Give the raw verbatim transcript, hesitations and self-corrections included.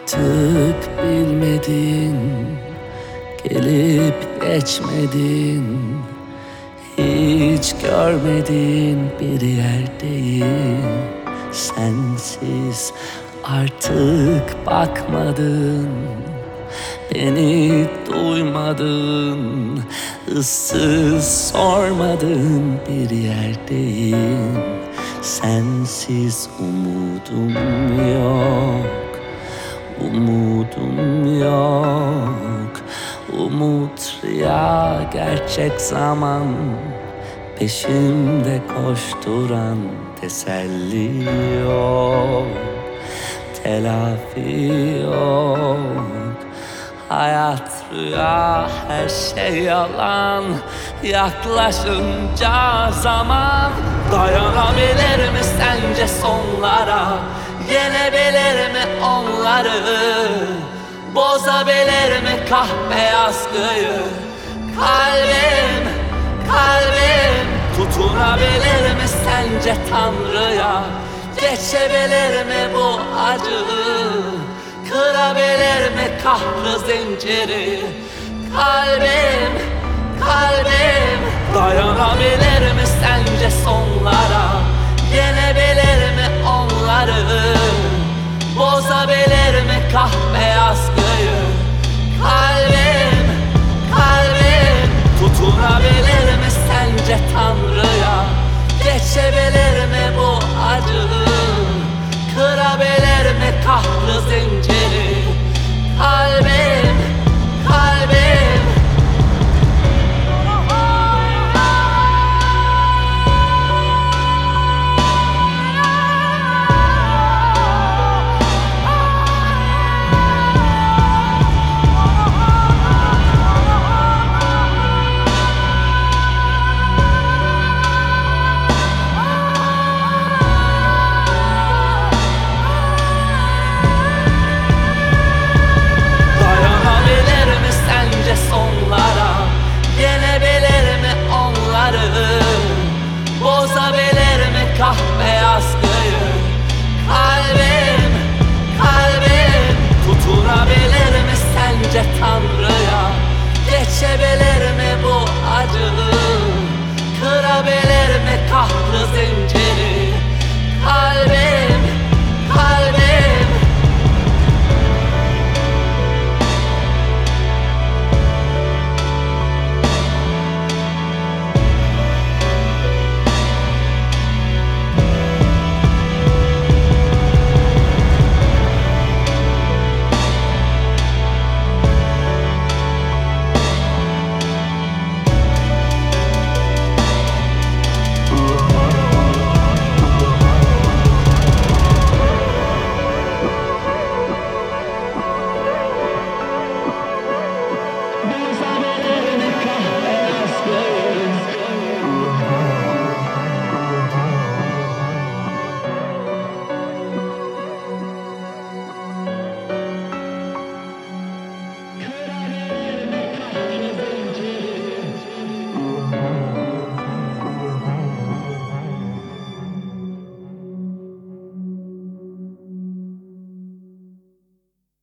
Artık bilmedin, gelip geçmedin, hiç görmedin bir yerdeyim. Sensiz artık bakmadın, beni duymadın, ıssız sormadın bir yerdeyim. Sensiz umudum yok, umudum yok. Umut rüya, gerçek zaman, peşimde koşturan teselli yok, telafi yok. Hayat rüya, her şey yalan. Yaklaşınca zaman, dayanabilir mi sence sonlara? Yenebilir mi onları? Bozabilir mi kahpe yaskıyı? Kalbim, kalbim tutunabilir mi sence Tanrı'ya? Geçebilir mi bu acıyı? Kırabilir mi kahrı zinciri? Kalbim, kalbim dayanabilir mi sence sonlara? Yenebilir mi onları? Bozabilir mi kahve